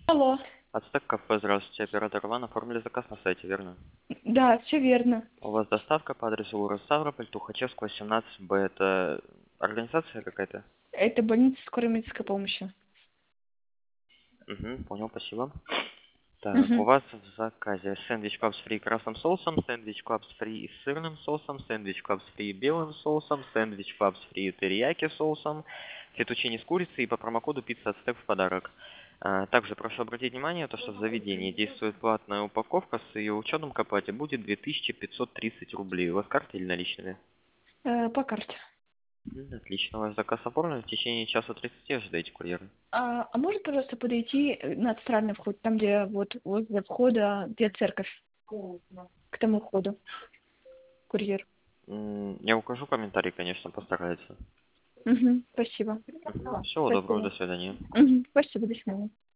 Алло. Ацтек кафе, здравствуйте, оператор Иван, оформили заказ на сайте, верно? Да, все верно. У вас доставка по адресу город Ставрополь, Тухачевского, 17Б. Это организация какая-то? Это больница скорой медицинской помощи. Угу, понял, спасибо. Так, у Угу. вас в заказе сэндвич капс фри красным соусом, сэндвич капс фри с сырным соусом, сэндвич капс фри белым соусом, сэндвич капс фри терияки соусом, фетучини с курицей и по промокоду пицца Ацтек в подарок. Также прошу обратить внимание, то, что в заведении действует платная упаковка, с ее учетом к оплате будет 2530 рублей. У вас карта или наличные? По карте. Отлично, у вас заказ оформлен, в течение часа 30 ожидаете курьера. А может, пожалуйста, подойти на центральный вход, там, где вот возле входа, где церковь, к тому входу, курьер. Я укажу комментарий, конечно, постарается. Угу. Спасибо. Всего доброго, Спасибо. до свидания. Угу. Спасибо, до свидания.